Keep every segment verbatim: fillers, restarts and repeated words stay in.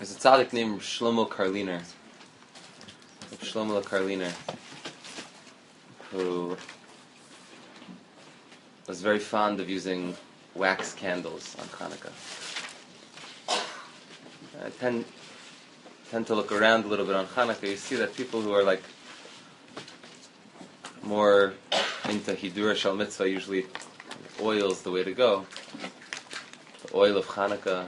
There's a tzaddik named Shlomo Karliner, Shlomo Karliner, who was very fond of using wax candles on Hanukkah. I tend, tend to look around a little bit on Hanukkah. You see that people who are like more into Hidur Shal Mitzvah, usually oil's the way to go. The oil of Hanukkah.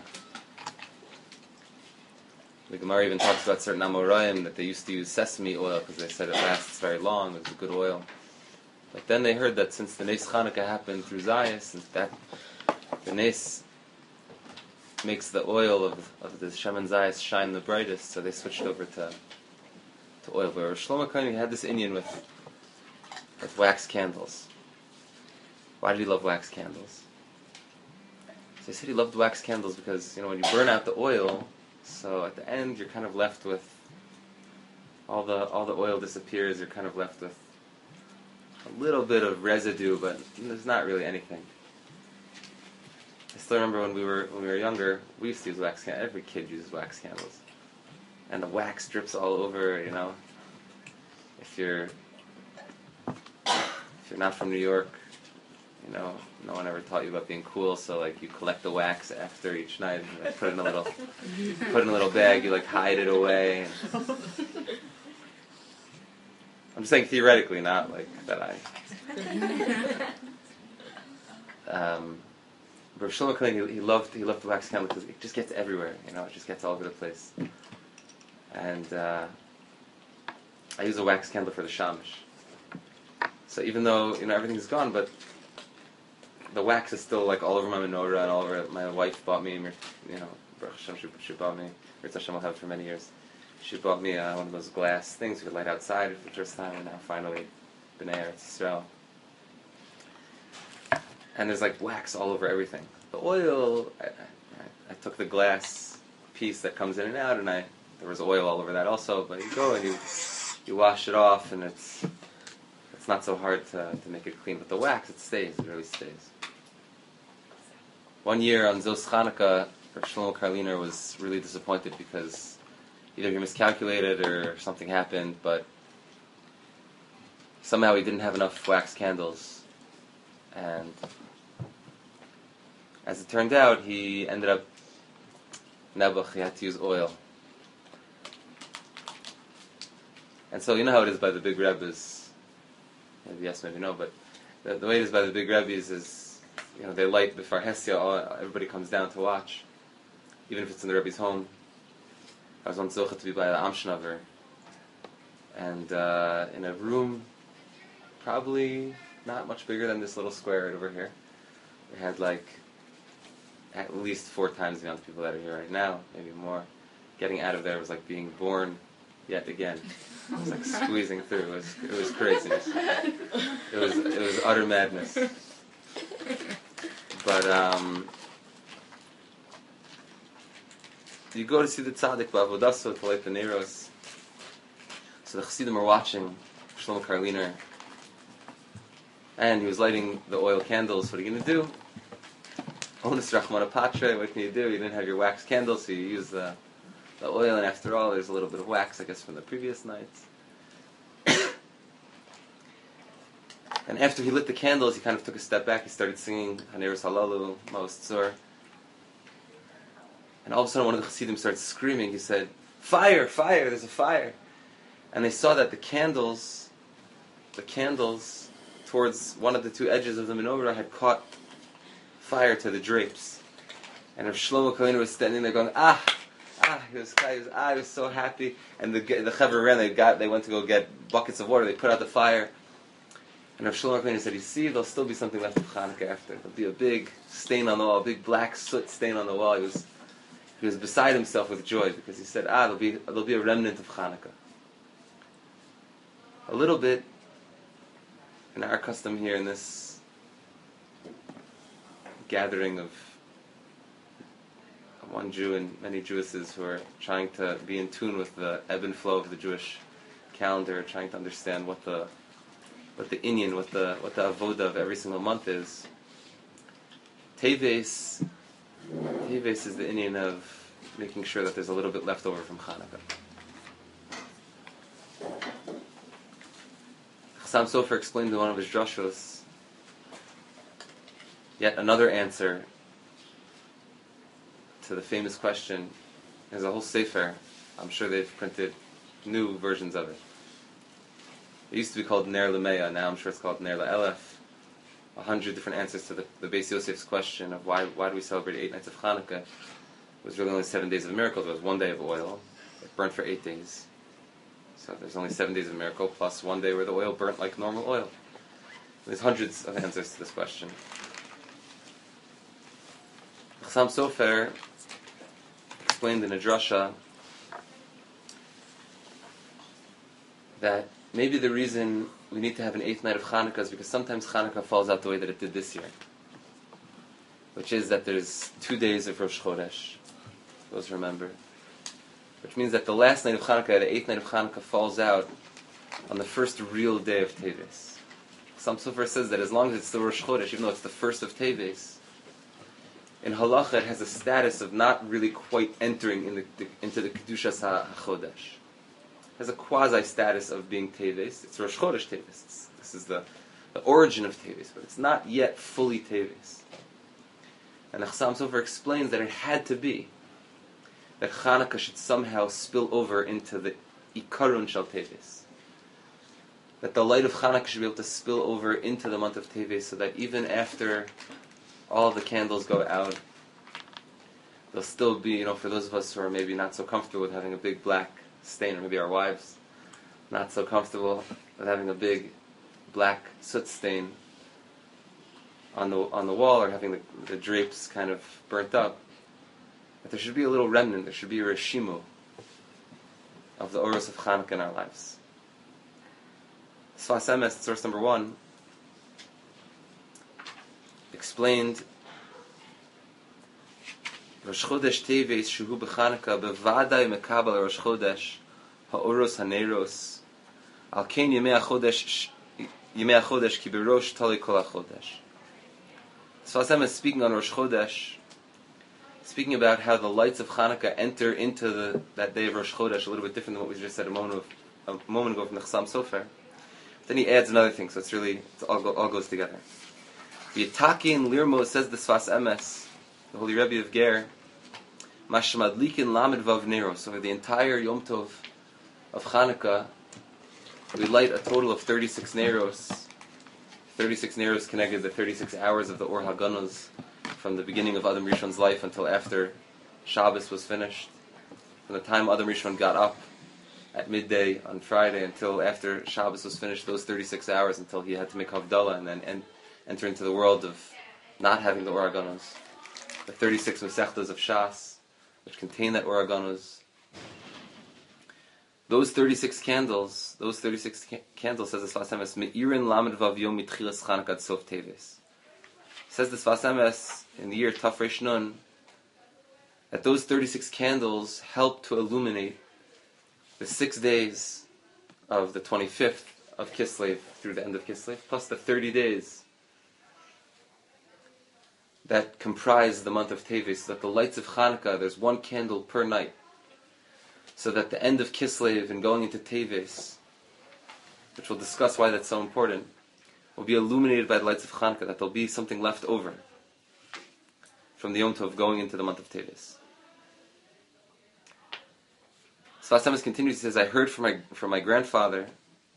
The Gemara even talks about certain Amoraim that they used to use sesame oil because they said it lasts very long, it's a good oil. But then they heard that since the Nes Chanukah happened through Zayas, since that the Nes makes the oil of, of the Shemen Zayas shine the brightest, so they switched over to to oil. But Shlomo Karliner had this Indian with with wax candles. Why did he love wax candles? So he said he loved wax candles because, you know, when you burn out the oil, so at the end you're kind of left with all the all the oil disappears. You're kind of left with a little bit of residue, but there's not really anything. I still remember when we were when we were younger, we used to use wax candles. Every kid uses wax candles, and the wax drips all over. You know, if you're if you're not from New York, you know, no one ever taught you about being cool. So like, you collect the wax after each night, and you like, put it in a little put it in a little bag. You like hide it away. And I'm just saying theoretically, not like that I. Um, but Shlomo Karliner, he, he loved he loved the wax candle because it just gets everywhere. You know, it just gets all over the place. And uh, I use a wax candle for the shamish. So even though, you know, everything's gone, but the wax is still like all over my menorah and all over. My wife bought me, you know, Baruch Hashem, she, she bought me. Baruch Hashem, will have it for many years. She bought me uh, one of those glass things you could light outside for the first time, and now finally, B'nai Eretz Yisrael. And there's like wax all over everything. The oil, I, I, I took the glass piece that comes in and out, and I there was oil all over that also. But you go and you you wash it off, and it's it's not so hard to to make it clean. But the wax, it stays. It really stays. One year on Zos Chanukah, Shlomo Karliner was really disappointed because either he miscalculated or something happened, but somehow he didn't have enough wax candles. And as it turned out, he ended up, Nebuch, he had to use oil. And so you know how it is by the big Rebbes, maybe yes, maybe no, but the, the way it is by the big Rebbes is, you know, they light before Hesya, all, everybody comes down to watch, even if it's in the Rebbe's home. I was on Zocha to be by the Amshnaver, and uh, in a room probably not much bigger than this little square right over here, we had like at least four times the amount of people that are here right now, maybe more. Getting out of there was like being born yet again. It was like squeezing through. It was it was crazy. It was it was utter madness. But um. You go to see the tzaddik b'avodaso to light the neiros. So the chassidim are watching Shlomo Karliner, and he was lighting the oil candles. What are you going to do? Onus Rachmana Patre, what can you do? You didn't have your wax candles, so you use the the oil, and after all, there's a little bit of wax, I guess, from the previous nights. And after he lit the candles, he kind of took a step back. He started singing Haneros Halalu, Maos Tzor. And all of a sudden, one of the Chassidim started screaming. He said, "Fire! Fire! There's a fire!" And they saw that the candles, the candles towards one of the two edges of the menorah had caught fire to the drapes. And if Shlomo Karliner was standing there going, "Ah, ah!" He was, he was, ah, he was so happy. And the the Chaver ran. They got, they went to go get buckets of water. They put out the fire. And if Shlomo Karliner said, "You see, there'll still be something left of Hanukkah after. There'll be a big stain on the wall, a big black soot stain on the wall." He was. He was beside himself with joy because he said, ah, there'll be, there'll be a remnant of Hanukkah. A little bit in our custom here in this gathering of one Jew and many Jewesses who are trying to be in tune with the ebb and flow of the Jewish calendar, trying to understand what the what the inyan, what the what the avoda of every single month is. Teves Teves is the inyan of making sure that there's a little bit left over from Hanukkah. Chassam Sofer explained in one of his drushos yet another answer to the famous question. There's a whole sefer. I'm sure they've printed new versions of it. It used to be called Ner L'Meya. Now I'm sure it's called Ner L'Elef. A hundred different answers to the, the Beis Yosef's question of why why do we celebrate eight nights of Hanukkah. It was really only seven days of miracles. It was one day of oil. It burnt for eight days. So there's only seven days of miracle plus one day where the oil burnt like normal oil. There's hundreds of answers to this question. Chassam Sofer explained in a drasha that maybe the reason we need to have an eighth night of Hanukkah is because sometimes Hanukkah falls out the way that it did this year, which is that there's two days of Rosh Chodesh. Those remember. Which means that the last night of Hanukkah, the eighth night of Hanukkah, falls out on the first real day of Teves. Some Sofer says that as long as it's the Rosh Chodesh, even though it's the first of Teves, in Halacha it has a status of not really quite entering in the, the, into the Kedushas HaChodesh. It has a quasi-status of being Teves. It's Rosh Chodesh Teves. It's, this is the, the origin of Teves, but it's not yet fully Teves. And the Chassam Sofer explains that it had to be that Hanukkah should somehow spill over into the Ikarun Shal Teves. That the light of Hanukkah should be able to spill over into the month of Teves, so that even after all the candles go out, there'll still be, you know, for those of us who are maybe not so comfortable with having a big black stain, or maybe our wives not so comfortable with having a big black soot stain on the on the wall, or having the, the drapes kind of burnt up, that there should be a little remnant, there should be a reshimu of the Oros of Chanukah in our lives. Sfas Emes, source number one, explained Rosh Chodesh Teves Shuhu B'Chanukah B'Vadai Mekabel Rosh Chodesh Ha'oros Haneros Al Kein Yemei HaChodesh Yemei HaChodesh Ki B'Rosh Tali Kol HaChodesh. Sfas Emes, speaking on Rosh Chodesh, speaking about how the lights of Hanukkah enter into the, that day of Rosh Chodesh, a little bit different than what we just said a moment, of, a moment ago from the Chassam Sofer. Then he adds another thing, so it's really, it all, go, all goes together. V'yitakin Lirmo, says the Sfas Emes, the Holy Rebbe of Ger, Mashmadlikin Lamed Vav Nero. So for the entire Yom Tov of Hanukkah, we light a total of thirty-six Neros. thirty-six Neros connected the thirty-six hours of the Or HaGanos, from the beginning of Adam Rishon's life until after Shabbos was finished. From the time Adam Rishon got up at midday on Friday until after Shabbos was finished, those thirty-six hours until he had to make Havdalah and then en- enter into the world of not having the Or HaGanos. The thirty-six Masechtas of Shas, which contain that Or HaGanos. Those thirty-six candles, those thirty-six ca- candles, says the Sfas Emes, Me'irin Lamed Vav Yom Mitchilas Chanukah Sof Teves. Says the Sfas Emes, in the year Tafresh Nun, that those thirty-six candles help to illuminate the six days of the twenty-fifth of Kislev through the end of Kislev, plus the thirty days that comprise the month of Teves, so that the lights of Hanukkah, there's one candle per night, so that the end of Kislev and going into Teves, which we'll discuss why that's so important, will be illuminated by the lights of Hanukkah, that there'll be something left over from the Yom Tov going into the month of Teves. Sfas Emes continues, he says, I heard from my from my grandfather,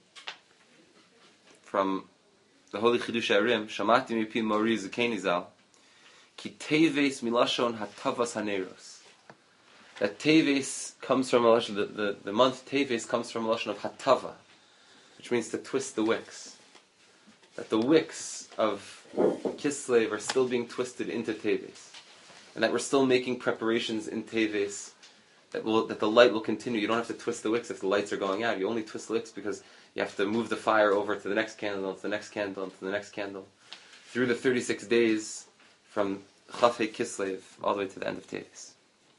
from the Holy Chidush Arim, Shamati mipi Mori Zukeni Zal, Ki Teves milashon hatavas haneros. That Teves comes from a lashon, the, the, the month Teves comes from a lashon of hatava, which means to twist the wicks. That the wicks of Kislev are still being twisted into Teves, and that we're still making preparations in Teves, that will that the light will continue. You don't have to twist the wicks if the lights are going out. You only twist the wicks because you have to move the fire over to the next candle, to the next candle, to the next candle, through the thirty-six days from Chafei Kislev all the way to the end of Teves.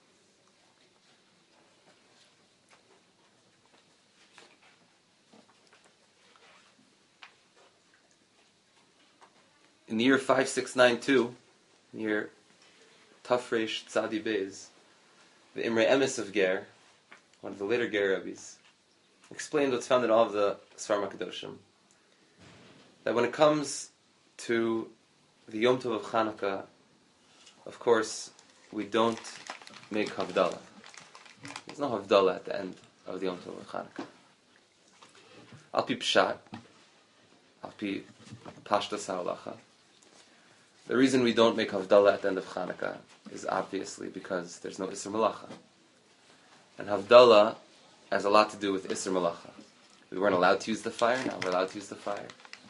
In the year five six nine two, near Tafresh Tzadi Beis, the Imre Emes of Ger, one of the later Ger rabbis, explained what's found in all of the Sfarim HaKadoshim, that when it comes to the Yom Tov of Chanukah, of course, we don't make Havdalah. There's no Havdalah at the end of the Yom Tov of Chanukah. Al pi pshat, al pi pashtas ha'alacha. The reason we don't make Havdalah at the end of Chanukah is obviously because there's no Isser Malacha. And Havdalah has a lot to do with Isser Malacha. We weren't allowed to use the fire, now we're allowed to use the fire.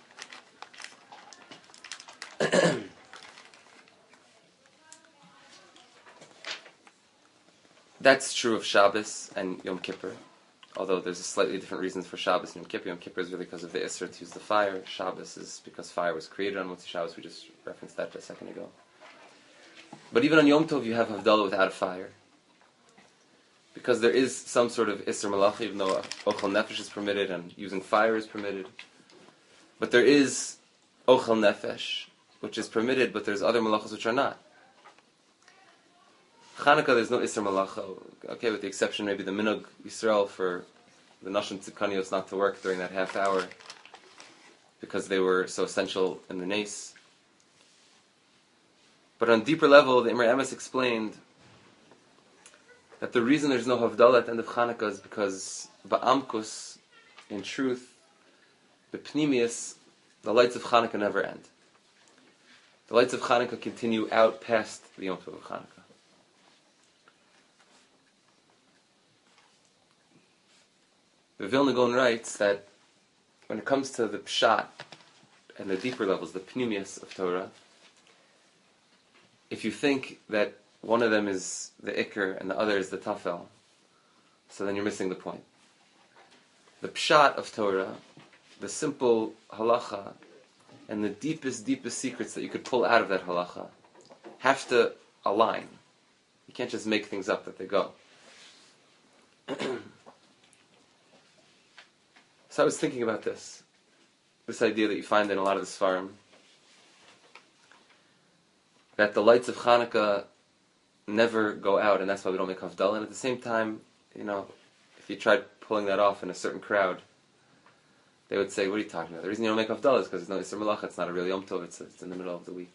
That's true of Shabbos and Yom Kippur, although there's a slightly different reasons for Shabbos and Yom Kippur. Yom Kippur is really because of the Isser to use the fire. Shabbos is because fire was created on Motzi Shabbos. We just referenced that a second ago. But even on Yom Tov you have Havdalah without a fire, because there is some sort of Isser Malacha, even though Ochel Nefesh is permitted and using fire is permitted. But there is Ochel Nefesh, which is permitted, but there's other Malachas which are not. Chanukah, there's no Isser Malacha, okay, with the exception maybe the Minhag Yisrael for the Nashim Tzidkanios not to work during that half hour because they were so essential in the Nes. But on a deeper level, the Imre Emes explained that the reason there's no Havdalah at the end of Chanukah is because Ba'amkus, in truth, the Pnimius, the lights of Chanukah never end. The lights of Chanukah continue out past the Yom Tov of Chanukah. The Vilna Gaon writes that when it comes to the Pshat and the deeper levels, the Pnimius of Torah, if you think that one of them is the Iker and the other is the Tafel, so then you're missing the point. The Pshat of Torah, the simple halacha, and the deepest, deepest secrets that you could pull out of that halacha have to align. You can't just make things up that they go. So I was thinking about this, this idea that you find in a lot of the Sfarim, that the lights of Chanukah never go out, and that's why we don't make Havdalah. And at the same time, you know, if you tried pulling that off in a certain crowd, they would say, what are you talking about? The reason you don't make Havdalah is because there's no Isser Malacha, it's not a real Yom Tov, it's, it's in the middle of the week.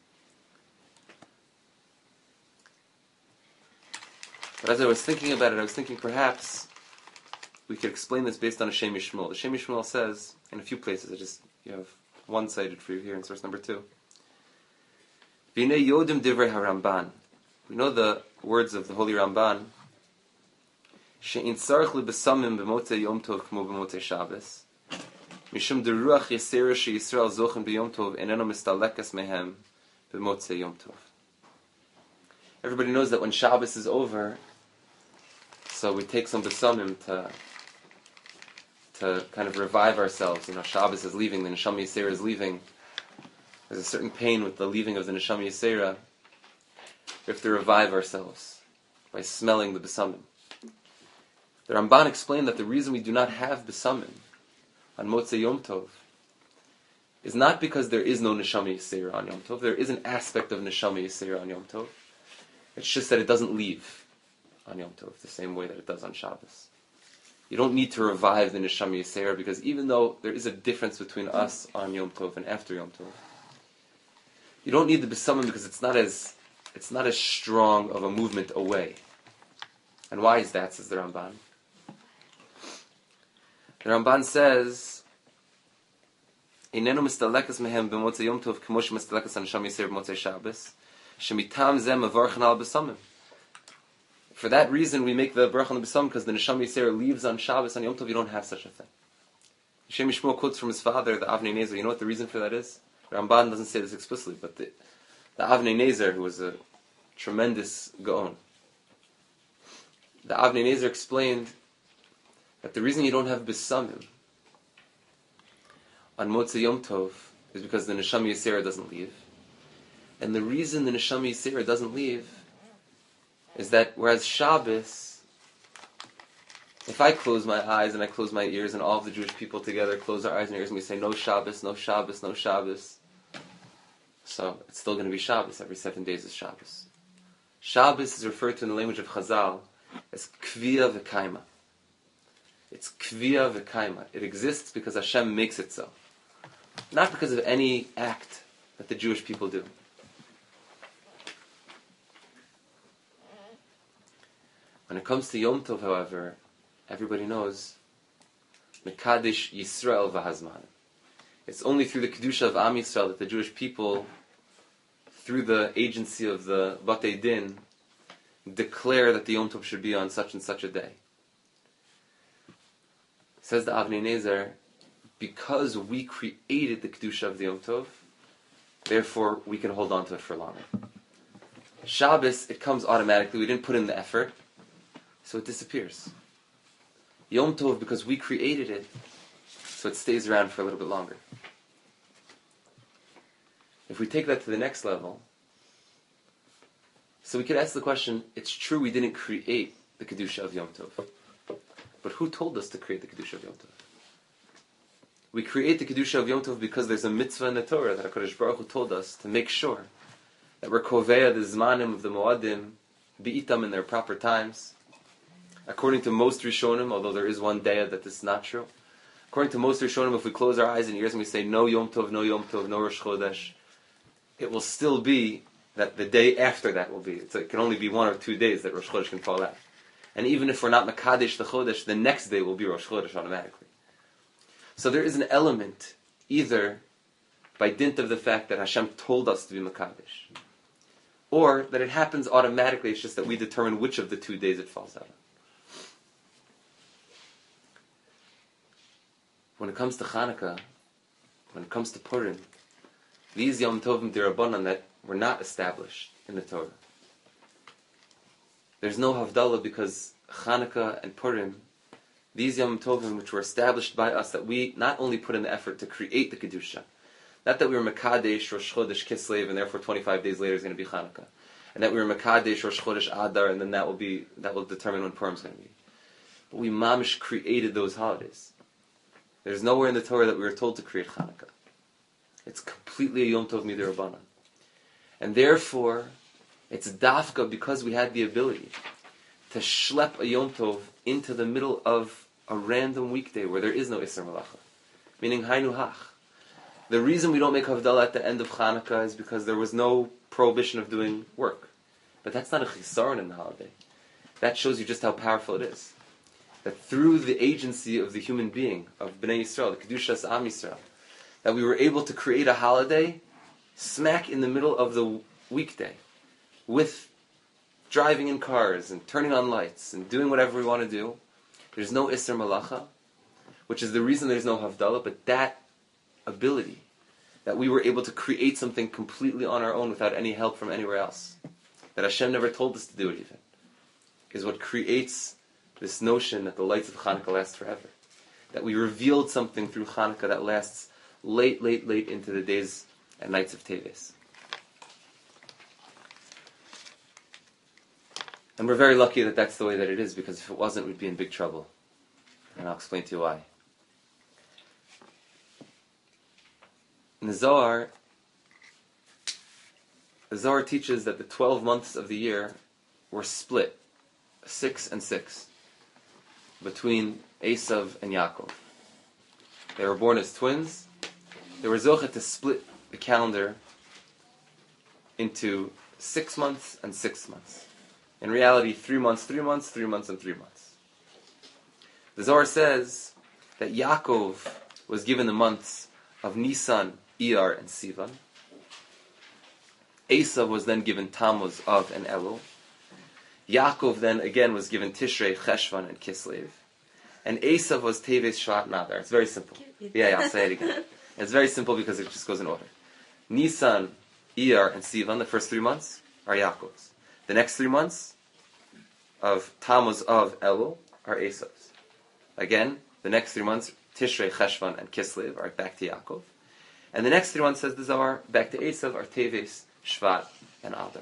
But as I was thinking about it, I was thinking perhaps we could explain this based on a Shem Yishmael. The Shem Yishmael says, in a few places, I just, you have one cited for you here in source number two. V'nei yodim divrei haRamban. We know the words of the Holy Ramban. She'in tzarich lebesamim b'motzei Yom Tov k'mo b'motzei Shabbos. Mishum deruach yesera she'Yisrael zochen b'Yom Tov eneno mistalekas mehem b'motzei Yom Tov. Everybody knows that when Shabbos is over, so we take some besamim to to kind of revive ourselves. You know, Shabbos is leaving, the Neshama Yisera is leaving. There's a certain pain with the leaving of the Neshama Yisera. We have to revive ourselves by smelling the besamim. The Ramban explained that the reason we do not have besamim on Motzei Yom Tov is not because there is no Neshama Yisera on Yom Tov. There is an aspect of Neshama Yisera on Yom Tov. It's just that it doesn't leave on Yom Tov the same way that it does on Shabbos. You don't need to revive the Neshama Yisera, because even though there is a difference between us on Yom Tov and after Yom Tov, you don't need the besamim because it's not as it's not as strong of a movement away. And why is that, says the Ramban? The Ramban says, "Einenu mistalekas mehem b'motzei Yom Tov k'mo shemistalekas Neshama Yisera b'motzei Shabbos, shemitam zeh mevarchen al besamim." For that reason, we make the bracha on the besamim, because the Neshama Yisera leaves on Shabbos. On Yom Tov, you don't have such a thing. Shem Yishmael quotes from his father, the Avnei Nezer. You know what the reason for that is? The Ramban doesn't say this explicitly, but the, the Avnei Nezer, who was a tremendous Gaon, the Avnei Nezer explained that the reason you don't have besamim on Motzei Yom Tov is because the Neshama Yisera doesn't leave. And the reason the Neshama Yisera doesn't leave is that whereas Shabbos, if I close my eyes and I close my ears and all of the Jewish people together close our eyes and ears and we say, no Shabbos, no Shabbos, no Shabbos, so it's still going to be Shabbos. Every seven days is Shabbos. Shabbos is referred to in the language of Chazal as Kviya V'Kaima. It's Kviya V'Kaima. It exists because Hashem makes it so. Not because of any act that the Jewish people do. When it comes to Yom Tov, however, everybody knows Mekadesh Yisrael V'Hazman. It's only through the Kedusha of Am Yisrael that the Jewish people, through the agency of the Batei Din, declare that the Yom Tov should be on such and such a day. Says the Avnei Nezer, because we created the Kedusha of the Yom Tov, therefore we can hold on to it for longer. Shabbos, it comes automatically. We didn't put in the effort, so it disappears. Yom Tov, because we created it, so it stays around for a little bit longer. If we take that to the next level, so we could ask the question, it's true we didn't create the Kedusha of Yom Tov, but who told us to create the Kedusha of Yom Tov? We create the Kedusha of Yom Tov because there's a mitzvah in the Torah that HaKadosh Baruch Hu told us to make sure that we're koveya the zmanim of the Moadim, be'itam in their proper times. According to most Rishonim, although there is one day that this is not true, according to most Rishonim, if we close our eyes and ears and we say no Yom Tov, no Yom Tov, no Rosh Chodesh, it will still be that the day after that will be. It's, it can only be one or two days that Rosh Chodesh can fall out. And even if we're not Makadesh the Chodesh, the next day will be Rosh Chodesh automatically. So there is an element, either by dint of the fact that Hashem told us to be Makadesh, or that it happens automatically, it's just that we determine which of the two days it falls out on. When it comes to Chanukah, when it comes to Purim, these Yom Tovim D'Rabbanan that were not established in the Torah. There's no Havdalah because Chanukah and Purim, these Yom Tovim which were established by us, that we not only put in the effort to create the Kedusha, not that we were Mekadesh, Rosh Chodesh, Kislev, and therefore twenty-five days later is going to be Chanukah, and that we were Mekadesh, Rosh Chodesh, Adar, and then that will be that will determine when Purim is going to be. But we mamish created those holidays. There's nowhere in the Torah that we were told to create Chanukah. It's completely a Yom Tov Midirabanan. And therefore, it's dafka because we had the ability to schlep a Yom Tov into the middle of a random weekday where there is no Isser Malacha. Meaning, Hainu Hach. The reason we don't make Havdalah at the end of Chanukah is because there was no prohibition of doing work. But that's not a chisaron in the holiday. That shows you just how powerful it is. That through the agency of the human being, of Bnei Yisrael, the Kedushas Am Yisrael, that we were able to create a holiday smack in the middle of the weekday, with driving in cars and turning on lights and doing whatever we want to do. There's no Isser Malacha, which is the reason there's no Havdalah, but that ability, that we were able to create something completely on our own without any help from anywhere else, that Hashem never told us to do it even, is what creates this notion that the lights of Chanukah last forever. That we revealed something through Chanukah that lasts late, late, late into the days and nights of Teves. And we're very lucky that that's the way that it is, because if it wasn't, we'd be in big trouble. And I'll explain to you why. In the Zohar, the Zohar teaches that the twelve months of the year were split, six and six, between Esav and Yaakov. They were born as twins. They were zochet to split the calendar into six months and six months. In reality, three months, three months, three months, and three months. The Zohar says that Yaakov was given the months of Nisan, Iyar, and Sivan. Esav was then given Tammuz, Av, and Elul. Yaakov then again was given Tishrei, Cheshvan, and Kislev. And Esav was Teves, Shvat, and Adar. It's very simple. Yeah, yeah, I'll say it again. It's very simple because it just goes in order. Nisan, Iyar, and Sivan, the first three months, are Yaakov's. The next three months of Tammuz, Av, Elul, are Esav's. Again, the next three months, Tishrei, Cheshvan, and Kislev, are back to Yaakov. And the next three months, says the Zohar, back to Esav, are Teves, Shvat, and Adar.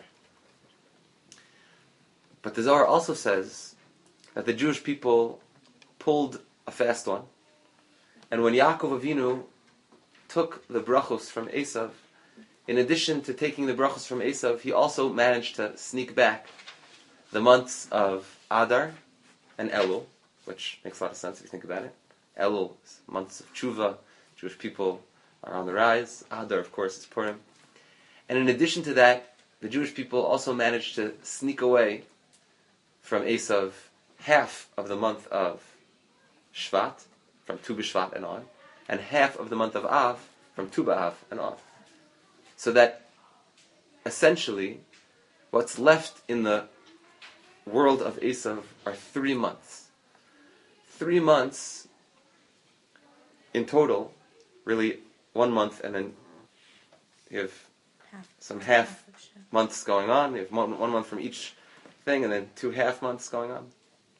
But the Zohar also says that the Jewish people pulled a fast one, and when Yaakov Avinu took the brachos from Esav, in addition to taking the brachos from Esav, he also managed to sneak back the months of Adar and Elul, which makes a lot of sense if you think about it. Elul is months of tshuva. Jewish people are on the rise. Adar, of course, is Purim. And in addition to that, the Jewish people also managed to sneak away from Esav half of the month of Shvat, from Tu B'Shvat and on, and half of the month of Av, from Tu B'Av and on. So that, essentially, what's left in the world of Esav are three months. Three months in total, really one month, and then you have half, some half, half months going on. You have one, one month from each thing, and then two half months going on.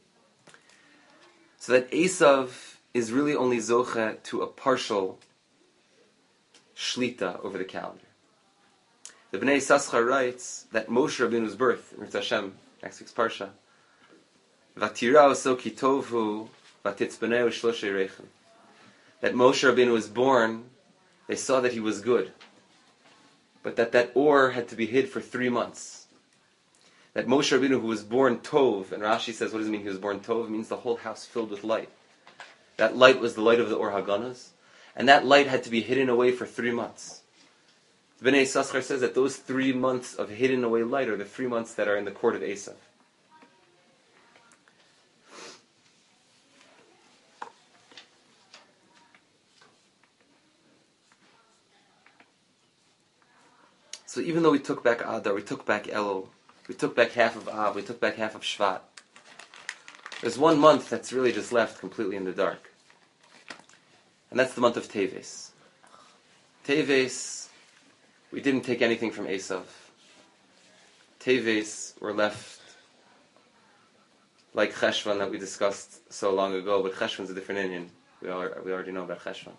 So that Esav is really only zoche to a partial shlita over the calendar. The Bnei Yissaschar writes that Moshe Rabbeinu's birth, in Mitzvah Hashem, next week's parsha, Vatira oso ki tovu vatitzbeneu shloshe reichen. That Moshe Rabbeinu was born, they saw that he was good, but that that or had to be hid for three months. That Moshe Rabbeinu, who was born tov, and Rashi says, what does it mean he was born tov? It means the whole house filled with light. That light was the light of the Or Haganos, and that light had to be hidden away for three months. The Bnei Yissaschar says that those three months of hidden away light are the three months that are in the court of Esav. So even though we took back Adar, we took back Elul, we took back half of Av, we took back half of Shvat, there's one month that's really just left completely in the dark. And that's the month of Teves. Teves, we didn't take anything from Esav. Teves were left like Cheshvan that we discussed so long ago, but Cheshvan's a different Indian. We, are, we already know about Cheshvan.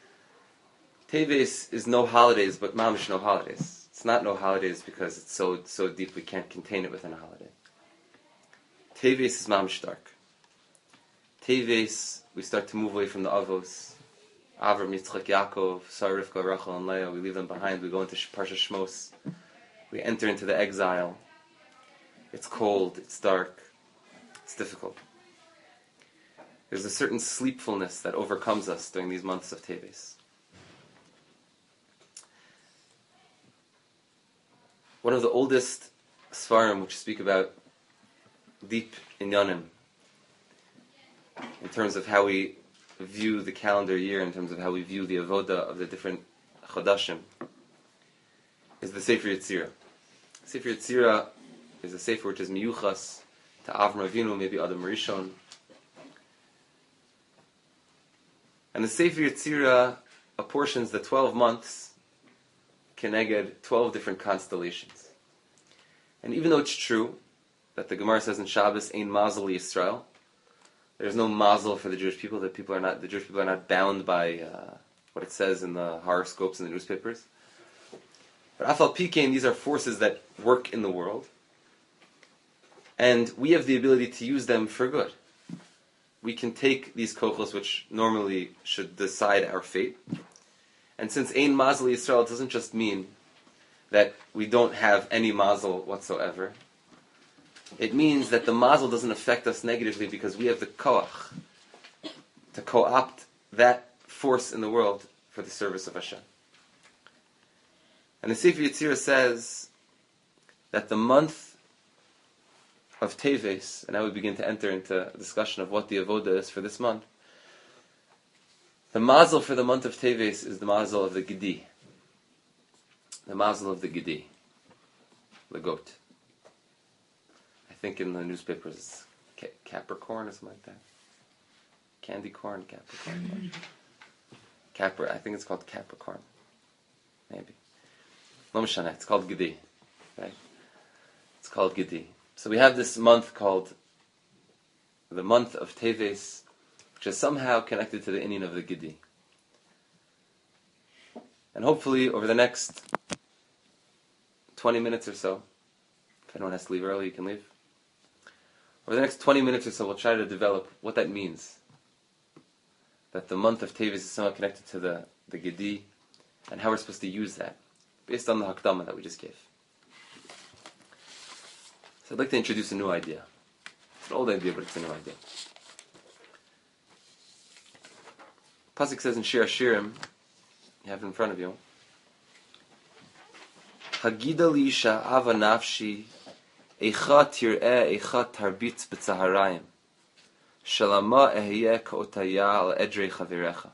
Teves is no holidays, but mamish no holidays. It's not no holidays because it's so so deep we can't contain it within a holiday. Teves is mamish dark. Teves, we start to move away from the Avos. Avram, Yitzchak, Yaakov, Sarah, Rivka, Rachel, and Leah. We leave them behind. We go into Parsha Shmos. We enter into the exile. It's cold. It's dark. It's difficult. There's a certain sleepfulness that overcomes us during these months of Teves. One of the oldest Sfarim which speak about deep inyanim, in terms of how we view the calendar year, in terms of how we view the avoda of the different chodashim, is the Sefer Yetzirah. Sefer Yetzirah is a sefer which is miyuchas to Avram Avinu, maybe Adam Rishon. And the Sefer Yetzirah apportions the twelve months keneged twelve different constellations. And even though it's true that the Gemara says in Shabbos, Ein Mazel Yisrael, there's no mazel for the Jewish people. That people are not, the Jewish people are not bound by uh, what it says in the horoscopes and the newspapers. But Afal Pikein, these are forces that work in the world, and we have the ability to use them for good. We can take these kochos, which normally should decide our fate, and since Ein Mazel Yisrael doesn't just mean that we don't have any mazel whatsoever, it means that the mazel doesn't affect us negatively because we have the koach to co-opt that force in the world for the service of Hashem. And the Sefer Yetzirah says that the month of Teves, and now we begin to enter into a discussion of what the avoda is for this month, the mazel for the month of Teves is the mazel of the Gedi. The mazel of the Gedi, the goat. I think in the newspapers it's ca- Capricorn or something like that. Candy corn, Capricorn. Capri, I think it's called Capricorn. Maybe. Lo mishana, it's called Gedi. Right? It's called Gedi. So we have this month called the month of Teves, which is somehow connected to the inyan of the Gedi. And hopefully over the next twenty minutes or so, if anyone has to leave early, you can leave. Over the next twenty minutes or so, we'll try to develop what that means. That the month of Teves is somehow connected to the, the Gedi, and how we're supposed to use that. based on the Hakdama that we just gave. So I'd like to introduce a new idea. It's an old idea, but it's a new idea. Pasuk says in Shir Hashirim, you have it in front of you, Hagida li sha'ava nafshi eicha tir'eh eicha tarbitz b'tzaharayim shalama ehyeh ka'otaya al edrei chavirecha.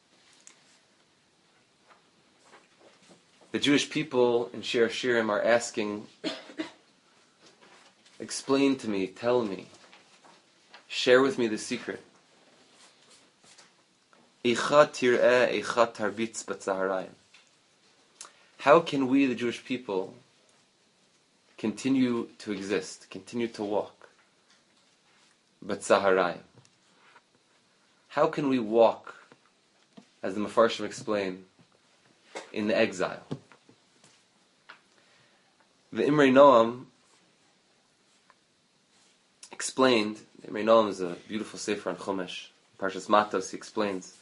The Jewish people in Shir Hashirim are asking, explain to me, tell me, share with me the secret. Eicha tir'eh eicha tarbitz b'tzaharayim. How can we, the Jewish people, continue to exist, continue to walk? B'tzaharayim. How can we walk, as the Mefarshim explain, in the exile? The Imrei Noam explained, the Imrei Noam is a beautiful sefer on Chumash, Parshas Matos, he explains,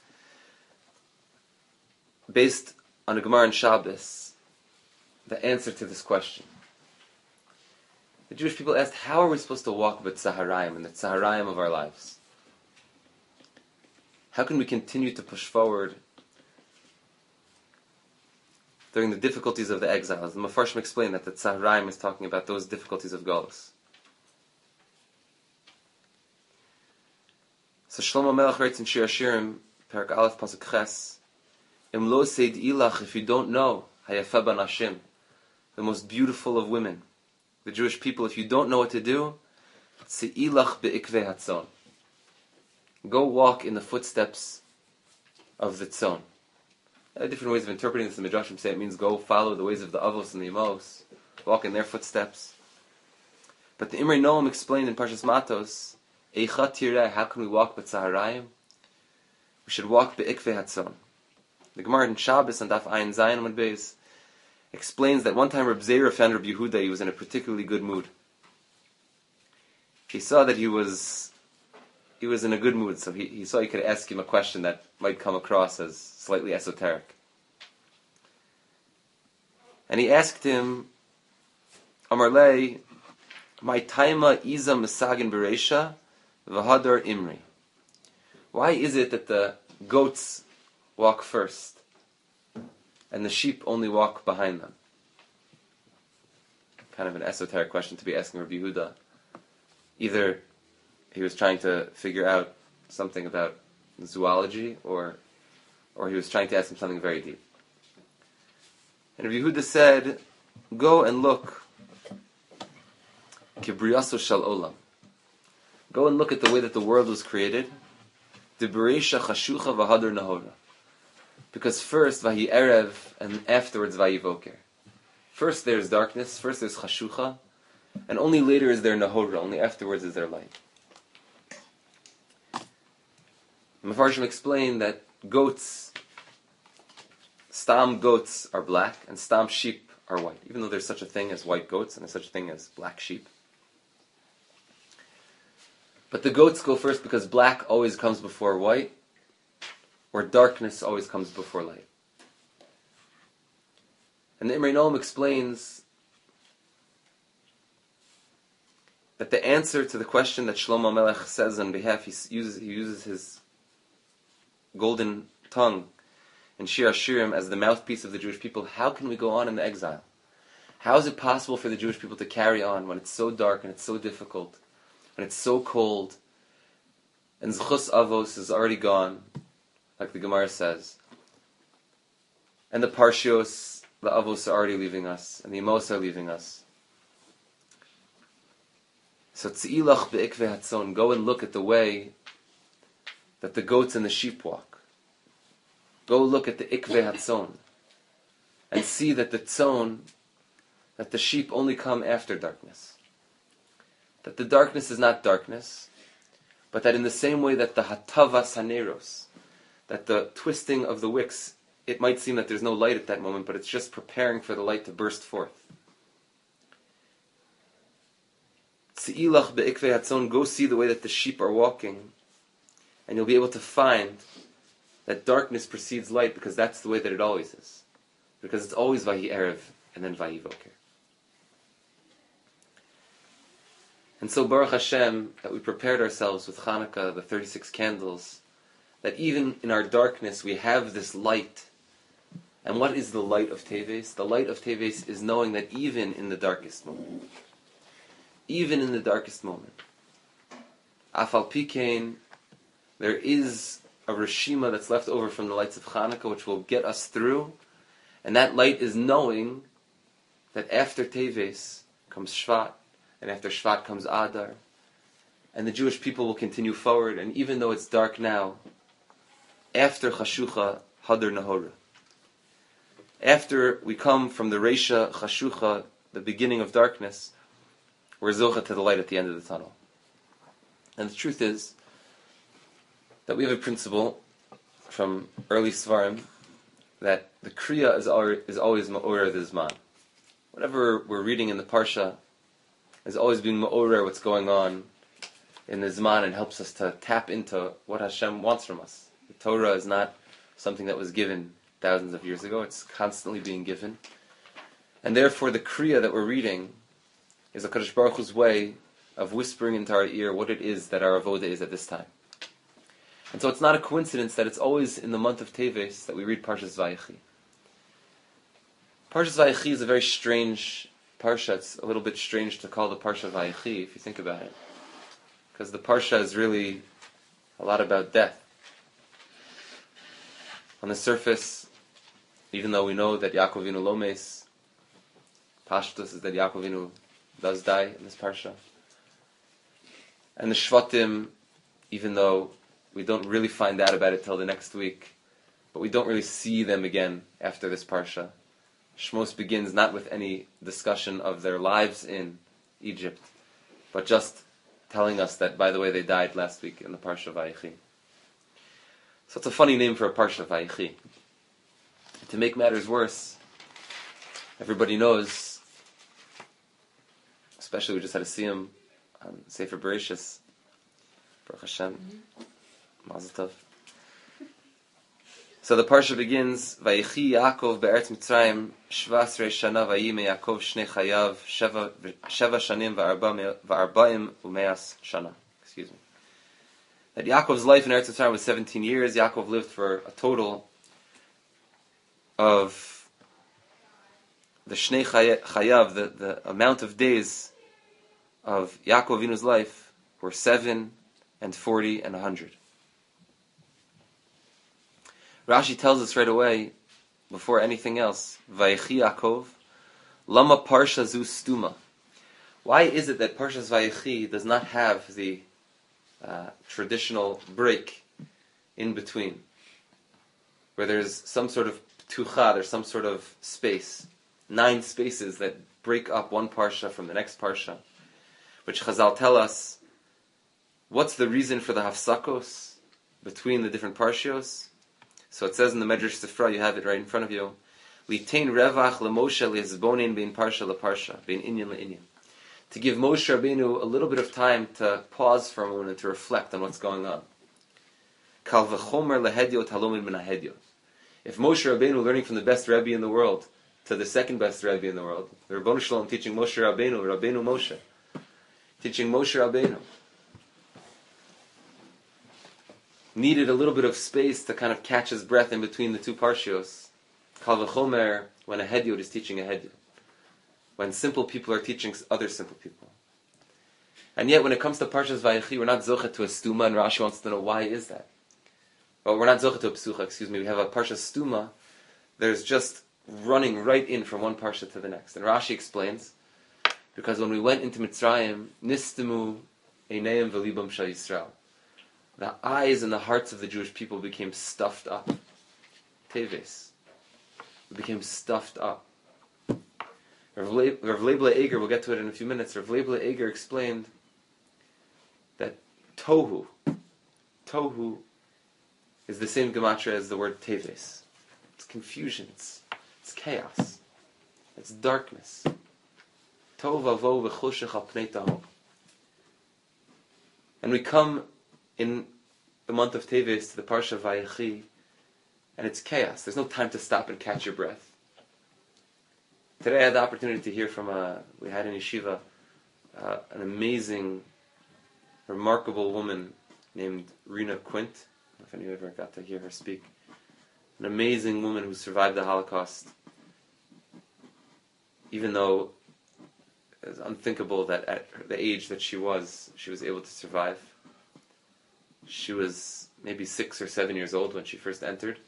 based on a Gemara in Shabbos, the answer to this question. The Jewish people asked, how are we supposed to walk b'tzaharayim, in the tzaharayim of our lives? How can we continue to push forward during the difficulties of the exiles? The Mefarshim explained that the tzaharayim is talking about those difficulties of Galus. So Shlomo Melech writes in Shir Hashirim, Perak Aleph, Pasuk Ches, Im lo seid ilach, if you don't know, hayafa banashim, the most beautiful of women, the Jewish people, if you don't know what to do, se'ilach be'ikvei hatzon. Go walk in the footsteps of the tzon. There are different ways of interpreting this. The Midrashim say it means go follow the ways of the avos and the imos, walk in their footsteps. But the Imrei Noam explained in Parshas Matos, Eicha tireh, how can we walk b'tzaharayim? We should walk be'ikvei hatzon. The Gemara in Shabbos and Daf Ayin Zayin Amud Beis explains that one time Reb Zera found Reb Yehuda, he was in a particularly good mood. He saw that he was he was in a good mood, so he, he saw he could ask him a question that might come across as slightly esoteric. And he asked him, Amar lei, my taima iza misagin bereisha v'hadar imri. Why is it that the goats walk first and the sheep only walk behind them? Kind of an esoteric question to be asking Rabbi Yehuda. Either he was trying to figure out something about zoology, or or he was trying to ask him something very deep. And Rabbi Yehuda said, go and look, Kibriyaso shal olam. Go and look at the way that the world was created. Debereisha chashucha v'hadar nahora. Because first, Vahi Erev, and afterwards, Vahi Voker. First there's darkness, first there's Chashucha, and only later is there Nahora, only afterwards is there light. Mefarshim explained that goats, stam goats are black, and stam sheep are white, even though there's such a thing as white goats, and there's such a thing as black sheep. But the goats go first because black always comes before white, or darkness always comes before light. And the Imrei Noam explains that the answer to the question that Shlomo Melech says on behalf, he uses, he uses his golden tongue in Shir Hashirim as the mouthpiece of the Jewish people. How can we go on in the exile? How is it possible for the Jewish people to carry on when it's so dark and it's so difficult, when it's so cold, and Zchus Avos is already gone, like the Gemara says, and the Parshios, the Avos are already leaving us, and the Amos are leaving us. So Tzilach be'ikvei hatzon, go and look at the way that the goats and the sheep walk. Go look at the ikvei hatzon, and see that the tzon, that the sheep only come after darkness. That the darkness is not darkness, but that in the same way that the hatavas haneros, that the twisting of the wicks, it might seem that there's no light at that moment, but it's just preparing for the light to burst forth. Tzi'ilach be'ikvei hatzon, go see the way that the sheep are walking, and you'll be able to find that darkness precedes light, because that's the way that it always is. because it's always Vayi Erev and then Vayi Voker. And so Baruch Hashem, that we prepared ourselves with Hanukkah, the thirty-six candles, that even in our darkness we have this light. And what is the light of Teves? The light of Teves is knowing that even in the darkest moment, even in the darkest moment, Afal Pikein, there is a Reshima that's left over from the lights of Hanukkah which will get us through. And that light is knowing that after Teves comes Shvat, and after Shvat comes Adar, and the Jewish people will continue forward, and even though it's dark now, after Chashucha, Hadar Nahora. After we come from the Reisha Chashucha, the beginning of darkness, we're Zocha to the light at the end of the tunnel. And the truth is that we have a principle from early Svarim that the Kriya is always, is always Ma'orer the Zman. Whatever we're reading in the Parsha has always been Ma'orer what's going on in the Zman and helps us to tap into what Hashem wants from us. The Torah is not something that was given thousands of years ago. It's constantly being given. And therefore the Kriya that we're reading is a Kadosh Baruch Hu's way of whispering into our ear what it is that our avoda is at this time. And so it's not a coincidence that it's always in the month of Teves that we read Parshas Vayechi. Parshas Vayechi is a very strange Parsha. It's a little bit strange to call the Parsha Vayechi if you think about it. Because the Parsha is really a lot about death. On the surface, even though we know that Yaakov Avinu Lomes, Pashtus is that Yaakov Avinu does die in this Parsha. And the Shvatim, even though we don't really find out about it till the next week, but we don't really see them again after this Parsha. Shmos begins not with any discussion of their lives in Egypt, but just telling us that, by the way, they died last week in the Parsha Vayechi. So it's a funny name for a Parsha Vayechi. To make matters worse, everybody knows, especially we just had to see him on Sefer Bereshis, Baruch Hashem, mm-hmm. Mazel Tov. So the Parsha begins, Vayechi Yaakov be'eretz Mitzrayim shvasrei shana vayime Yaakov shnei chayav sheva shanim va'arba'im umeas shana. Excuse me. That Yaakov's life in Eretz Mitzrayim was seventeen years. Yaakov lived for a total of the shnei chayav, the, the amount of days of Yaakov Avinu's life were seven and forty and a hundred. Rashi tells us right away, before anything else, Vayechi Yaakov, Lama Parsha Zu Stuma. Why is it that Parshas Vayechi does not have the uh, traditional break in between, where there's some sort of ptucha, there's some sort of space, nine spaces that break up one parsha from the next parsha, which Chazal tell us, what's the reason for the hafsakos between the different parshios? So it says in the Medrash Sifra, you have it right in front of you, Litain revach lemoshe lehezbonin bein parsha leparsha, bein inyan leinyan. To give Moshe Rabbeinu a little bit of time to pause for a moment and to reflect on what's going on. Kal v'chomer lehediot halomin min hahediot. If Moshe Rabbeinu learning from the best Rebbe in the world to the second best Rebbe in the world, the Rebbeinu Shalom teaching Moshe Rabbeinu, Rabbeinu Moshe, teaching Moshe Rabbeinu, needed a little bit of space to kind of catch his breath in between the two parshios. Kal v'chomer, when a hediot is teaching a hediot. When simple people are teaching other simple people. And yet when it comes to Parshas Vayechi, we're not zochet to a stuma, and Rashi wants to know why is that. Well, we're not zochet to a psucha, excuse me, we have a Parshas stuma, there's just running right in from one parsha to the next. And Rashi explains, because when we went into Mitzrayim, nistemu eineim v'libam shal Yisrael. The eyes and the hearts of the Jewish people became stuffed up. Teves. It became stuffed up. Rav Leibla Eger, we'll get to it in a few minutes, Rav Leibla Eger explained that tohu, tohu is the same gematria as the word teves. It's confusion, it's, it's chaos, it's darkness. Tohu vavo v'choshech al pnei tahom. And we come in the month of Teves to the Parsha Vayechi, and it's chaos. There's no time to stop and catch your breath. Today I had the opportunity to hear from a, we had in yeshiva, uh, an amazing, remarkable woman named Rena Quint. I don't know if anyone ever got to hear her speak. An amazing woman who survived the Holocaust, even though it was unthinkable that at the age that she was, she was able to survive. She was maybe six or seven years old when she first entered.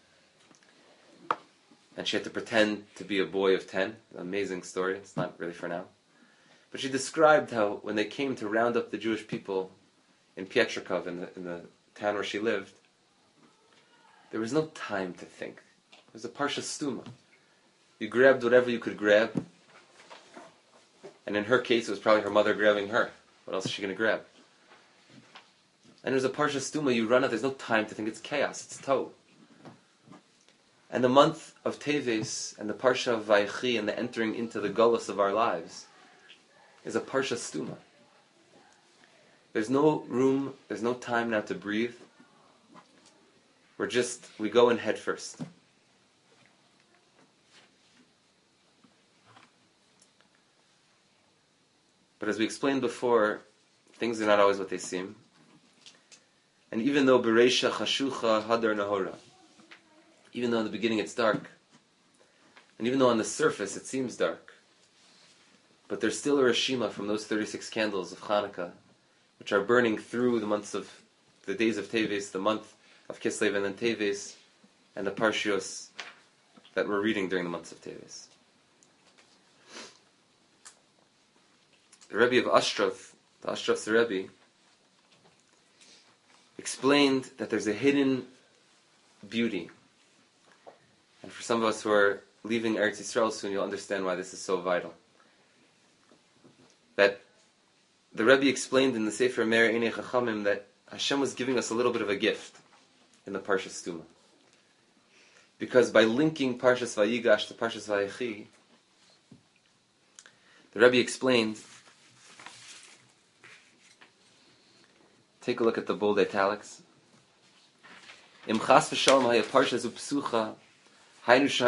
And she had to pretend to be a boy of ten. An amazing story. It's not really for now. But she described how when they came to round up the Jewish people in Pietrkov, in the, in the town where she lived, there was no time to think. It was a parsha stuma. You grabbed whatever you could grab. And in her case, it was probably her mother grabbing her. What else is she going to grab? And there's a parsha stuma. You run out. There's no time to think. It's chaos. It's tohu. And the month of Teves and the parsha of Vayechi and the entering into the gullus of our lives is a parsha stuma. There's no room, there's no time now to breathe. We're just, we go in head first. But as we explained before, things are not always what they seem. And even though Bereisha Chashucha Hadar Nahora, even though in the beginning it's dark, and even though on the surface it seems dark, but there's still a Reshima from those thirty-six candles of Hanukkah, which are burning through the months of, the days of Teves, the month of Kislev and then Teves, and the Parshios that we're reading during the months of Teves. The Rebbe of Ashtroth, the Ashtroth's Rebbe, explained that there's a hidden beauty. And for some of us who are leaving Eretz Yisrael soon, you'll understand why this is so vital. That the Rebbe explained in the Sefer Me'er Einei Chachamim that Hashem was giving us a little bit of a gift in the Parsha Stuma. Because by linking Parshas Vayigash to Parshas Vayechi, the Rebbe explained, take a look at the bold italics. Im chas v'shalom haya Parsha zu psucha, if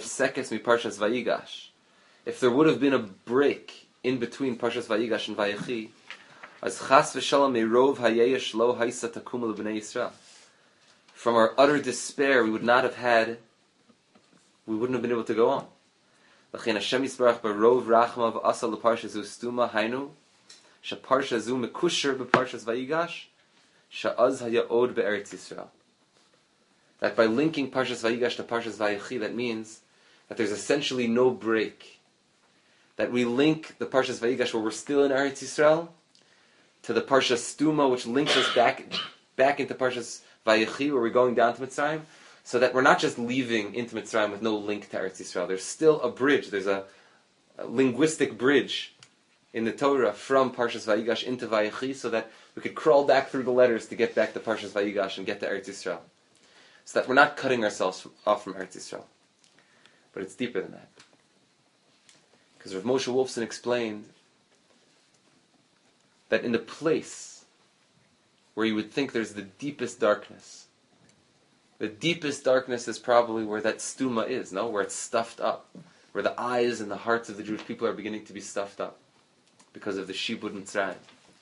there would have been a break in between Parshas Vayigash and Vayechi, as chas v'shalom meirov hayesh lo haisa takum l'bnei Yisrael, from our utter despair, we would not have had, we wouldn't have been able to go on. L'chein Hashem yisbarach barov rachmav asa l'parsha zu stuma hainu, sheparsha zu mekusher b'Parshas Vayigash, she'az haya od be'eretz Yisrael. That by linking Parshas Vayigash to Parshas Vayechi, that means that there's essentially no break. That we link the Parshas Vayigash, where we're still in Eretz Yisrael, to the Parshas Stuma, which links us back back into Parshas Vayechi, where we're going down to Mitzrayim, so that we're not just leaving into Mitzrayim with no link to Eretz Yisrael. There's still a bridge. There's a, a linguistic bridge in the Torah from Parshas Vayigash into Vayechi, so that we could crawl back through the letters to get back to Parshas Vayigash and get to Eretz Yisrael. So that we're not cutting ourselves off from Eretz Yisrael. But it's deeper than that. Because Rav Moshe Wolfson explained that in the place where you would think there's the deepest darkness, the deepest darkness is probably where that stuma is, no? Where it's stuffed up. Where the eyes and the hearts of the Jewish people are beginning to be stuffed up because of the Shibud Mitzrayim.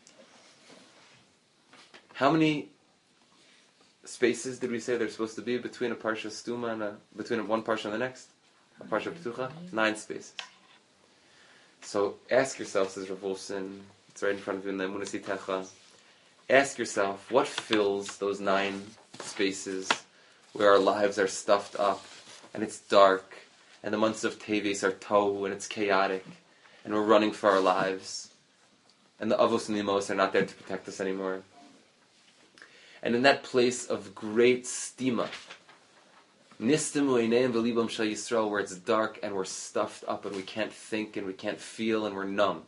How many spaces did we say there's supposed to be between a Parsha Stuma and a, between one Parsha and the next? A Parsha Ptucha? Nine spaces. So ask yourself, says Rav Wolfson, it's right in front of you in the Emunah Sitecha, ask yourself, what fills those nine spaces where our lives are stuffed up, and it's dark, and the months of Teves are tohu, and it's chaotic, and we're running for our lives, and the Avos and the Imos are not there to protect us anymore. And in that place of great stima, Nistimu eineim v'libam shel Yisrael, where it's dark and we're stuffed up and we can't think and we can't feel and we're numb.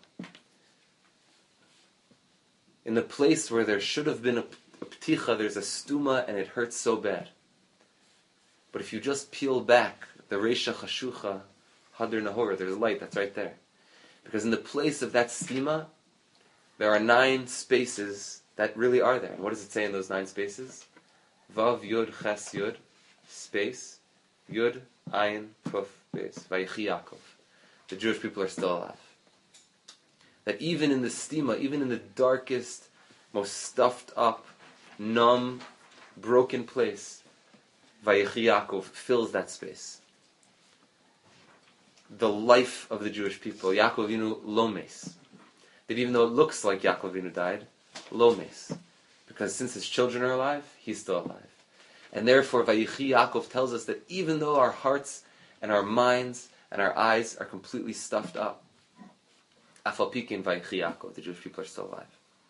In the place where there should have been a, a pticha, there's a stuma and it hurts so bad. But if you just peel back the Reisha Chashucha Hadar Nahora, there's light that's right there. Because in the place of that stima, there are nine spaces that really are there. And what does it say in those nine spaces? Vav Yud Ches Yud, space, Yud Ayin Kuf Beis, Vayechi Yaakov. the Jewish people are still alive. That even in the stima, even in the darkest, most stuffed up, numb, broken place, Vayechi Yaakov fills that space. The life of the Jewish people, Yaakov Avinu lomes. That even though it looks like Yaakov Avinu died, lomes. Because since his children are alive, he's still alive. And therefore, Vayechi Yaakov tells us that even though our hearts and our minds and our eyes are completely stuffed up, Afal Pikin Vayechi Yaakov, the Jewish people are still alive.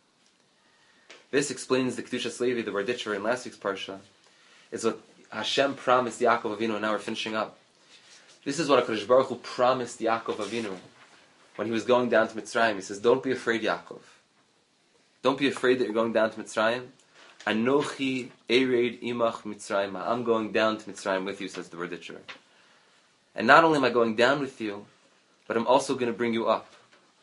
This explains the Kedushas Levi, the Berditcher in last week's Parsha, is what Hashem promised Yaakov Avinu, and now we're finishing up. This is what HaKadosh Baruch Hu promised Yaakov Avinu when he was going down to Mitzrayim. He says, don't be afraid, Yaakov. Don't be afraid that you're going down to Mitzrayim. Anochi ered imach Mitzrayim. I'm going down to Mitzrayim with you, says the Berditcher. And not only am I going down with you, but I'm also going to bring you up.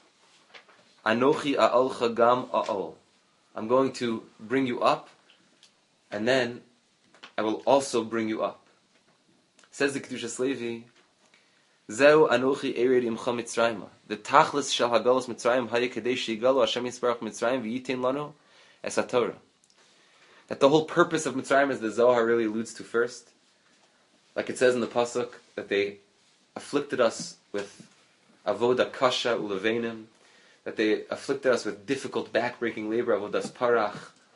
Anochi a'olcha gam a'ol. I'm going to bring you up, and then I will also bring you up. Says the Kedushas Levi, Zeu anochi ered imcha Mitzrayim. The tachlis shel hagalos Mitzrayim haya kadei shigalu Hashem yisbarach Mitzrayim v'yitin lanu es haTorah. That the whole purpose of Mitzrayim, as the Zohar really alludes to first, like it says in the pasuk, that they afflicted us with avoda kasha ulevenim, that they afflicted us with difficult back-breaking labor, avodas parach,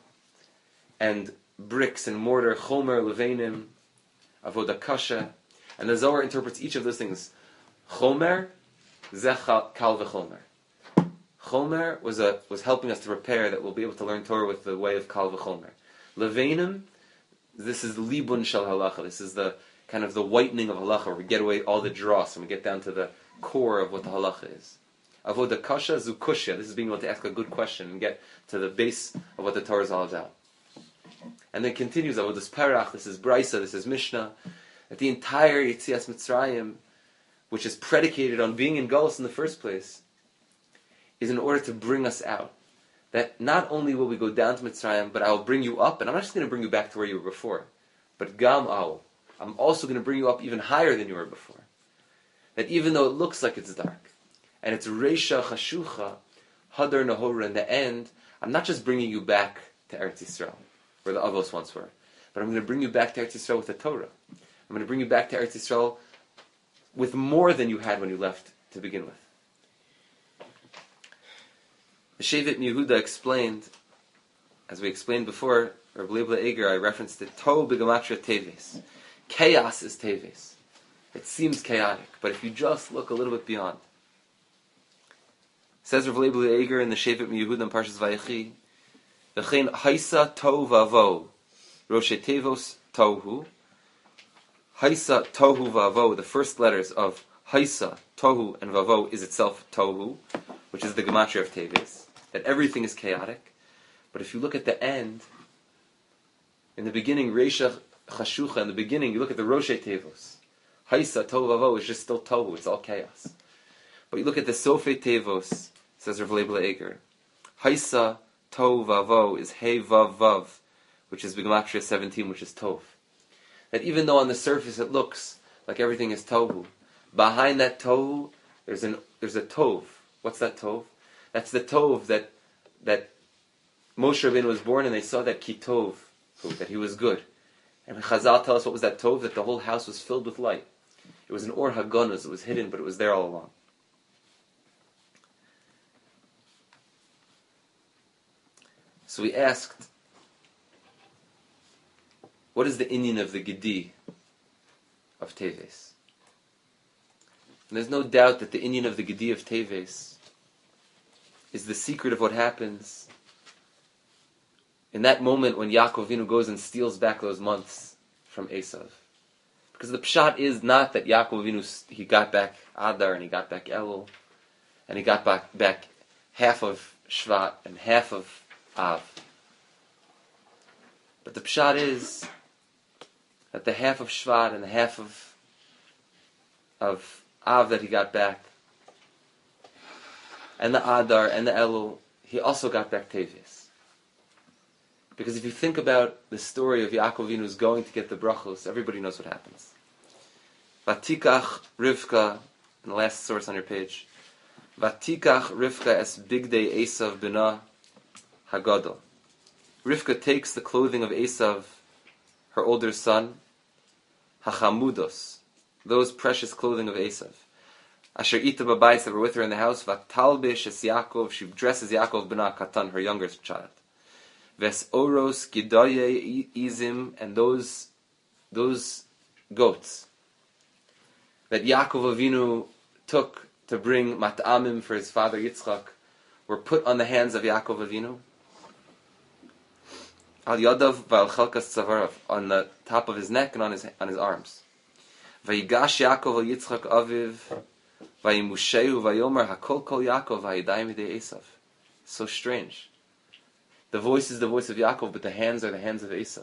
and bricks and mortar, chomer, levenim, avoda kasha. And the Zohar interprets each of those things. Chomer, zeh kal v'chomer. Chomer was a was helping us to prepare that we'll be able to learn Torah with the way of kal v'chomer. Levenim, this is the libun shel halacha. This is the kind of the whitening of halacha, where we get away all the dross and we get down to the core of what the halacha is. Avoda kasha zukushya. This is being able to ask a good question and get to the base of what the Torah is all about. And then it continues, avodas parach, this is Brisa, this is Mishnah, that the entire Yetzias Mitzrayim, which is predicated on being in Galus in the first place, is in order to bring us out. That not only will we go down to Mitzrayim, but I will bring you up, and I'm not just going to bring you back to where you were before, but gam al, I'm also going to bring you up even higher than you were before. That even though it looks like it's dark, and it's Reisha Chashucha, Hadar Nahora, in the end, I'm not just bringing you back to Eretz Yisrael, where the Avos once were, but I'm going to bring you back to Eretz Yisrael with the Torah. I'm going to bring you back to Eretz Yisrael with more than you had when you left to begin with. The Shevet Yehuda explained, as we explained before, Reb Leibler Eger, I referenced it, Tohu b'gematria teves. Chaos is teves. It seems chaotic, but if you just look a little bit beyond. Says Reb Leibler Eger in the Shevet Yehuda in Parshas Vayechi, V'chein haisa tohu v'avo, Roshe Tevos tohu. Haisa tohu v'avo, the first letters of Haisa, tohu, and v'avo is itself tohu, which is the gematria of teves, that everything is chaotic. But if you look at the end, in the beginning, Reisha Chashucha, in the beginning, you look at the Roshe Tevos. Haisa, Tohu Vavo is just still Tohu, it's all chaos. But you look at the Sofe Tevos, says Rav Leibler Eger. Haisa, Tohu Vavo is Hey Vav Vav, which is Gematria seventeen, which is Tov. That even though on the surface it looks like everything is Tohu, behind that Tohu, there's an there's a Tov. What's that Tov? That's the Tov that that Moshe Rabbeinu was born and they saw that Kitov, that he was good. And Chazal tell us what was that Tov, that the whole house was filled with light. It was an Or HaGanuz, it was hidden, but it was there all along. So we asked, what is the inyan of the Gedi of Teves? And there's no doubt that the inyan of the Gedi of Teves is the secret of what happens in that moment when Yaakov Avinu goes and steals back those months from Esav. Because the pshat is not that Yaakov Avinu, he got back Adar and he got back Elul and he got back, back half of Shvat and half of Av. But the pshat is that the half of Shvat and the half of of Av that he got back, and the Adar and the Elul, he also got back Teves. Because if you think about the story of Yaakov Avinu's going to get the brachos, everybody knows what happens. Vatikach Rivka in the last source on your page. Vatikach Rivka es bigdei Esav bina hagadol. Rivka takes the clothing of Esav, her older son, hachamudos, those precious clothing of Esav. Asher ita babayis, that were with her in the house, vatalbish es Yaakov, she dresses Yaakov bina katan, her younger child. Ves oros gidaye izim, and those those goats that Yaakov Avinu took to bring mat'amim for his father Yitzchak were put on the hands of Yaakov Avinu. Al yadav v'al chalkas tzavarav, on the top of his neck and on his on his arms. Vayigash Yaakov al Yitzchak aviv, vayimushehu vayomer hakol kol Yaakov vayidayim midei Esav. So strange. The voice is the voice of Yaakov, but the hands are the hands of Esav.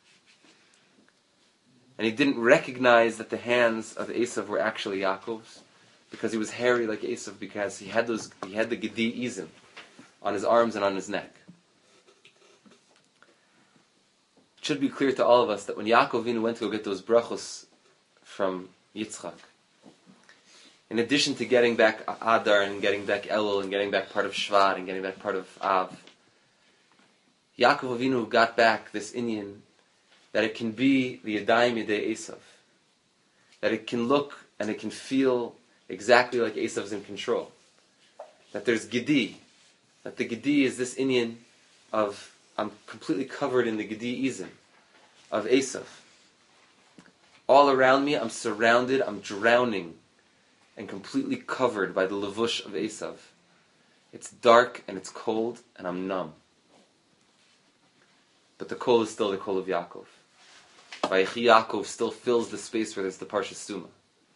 And he didn't recognize that the hands of Esav were actually Yaakov's, because he was hairy like Esav, because he had those he had the gedi izim on his arms and on his neck. It should be clear to all of us that when Yaakov Avinu went to go get those brachos from Yitzchak, in addition to getting back Adar and getting back Elul and getting back part of Shvat and getting back part of Av, Yaakov Avinu got back this inyan that it can be the Yadayim Yedei Esav, that it can look and it can feel exactly like Esav's in control, that there's Gedi, that the Gedi is this inyan of I'm completely covered in the Gedi Izim of Esav. All around me, I'm surrounded, I'm drowning and completely covered by the levush of Esav. It's dark and it's cold and I'm numb. But the kol is still the kol of Yaakov. Vayechi Yaakov still fills the space where there's the Parsha Stuma.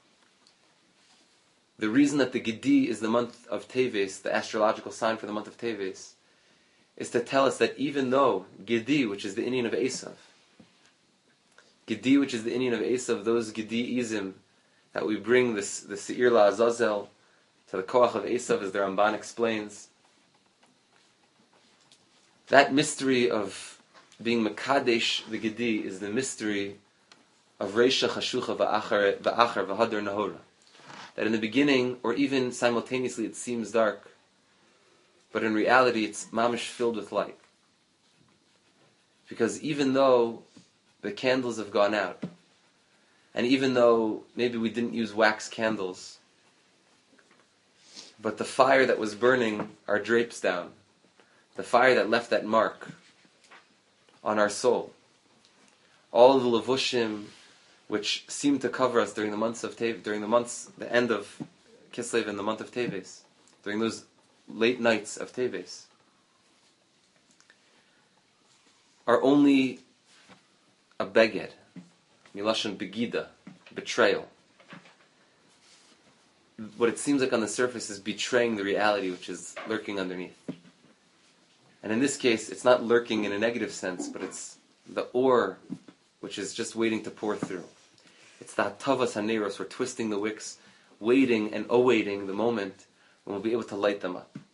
The reason that the Gedi is the month of Teves, the astrological sign for the month of Teves, is to tell us that even though Gedi, which is the inyan of Esav, Gedi, which is the inyan of Esav, those Gedi Izim that we bring this the Seir LaAzazel to the Koach of Esav, as the Ramban explains, that mystery of being Mekadesh the Gedi is the mystery of Reisha Chashucha V'achar V'hadar Nahora. That in the beginning, or even simultaneously, it seems dark, but in reality it's mamish filled with light. Because even though the candles have gone out, and even though maybe we didn't use wax candles, but the fire that was burning our drapes down, the fire that left that mark on our soul, all the levushim which seemed to cover us during the months of Tev, during the months, the end of Kislev and the month of Teves, during those late nights of Teves, are only a beged, milashon begida, betrayal. What it seems like on the surface is betraying the reality which is lurking underneath. And in this case, it's not lurking in a negative sense, but it's the ore which is just waiting to pour through. It's the hatavas haneros, we're twisting the wicks, waiting and awaiting the moment when we'll be able to light them up.